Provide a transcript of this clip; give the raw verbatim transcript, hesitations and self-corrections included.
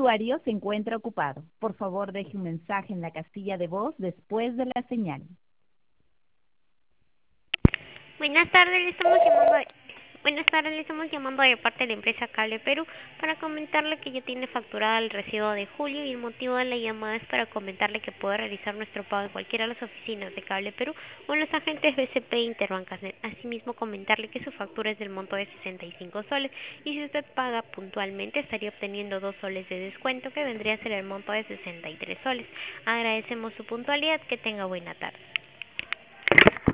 usuario se encuentra ocupado. Por favor, deje un mensaje en la casilla de voz después de la señal. Buenas tardes, le estamos llamando de, buenas tardes, le estamos llamando de parte de la empresa Cable Perú para comentarle que ya tiene facturada el recibo de julio y el motivo de la llamada es para comentarle que puede realizar nuestro pago en cualquiera de las oficinas de Cable Perú o en los agentes B C P e Interbancasnet. Asimismo, comentarle que su factura es del monto de sesenta y cinco soles y si usted paga puntualmente estaría obteniendo dos soles de descuento que vendría a ser el monto de sesenta y tres soles. Agradecemos su puntualidad, que tenga buena tarde.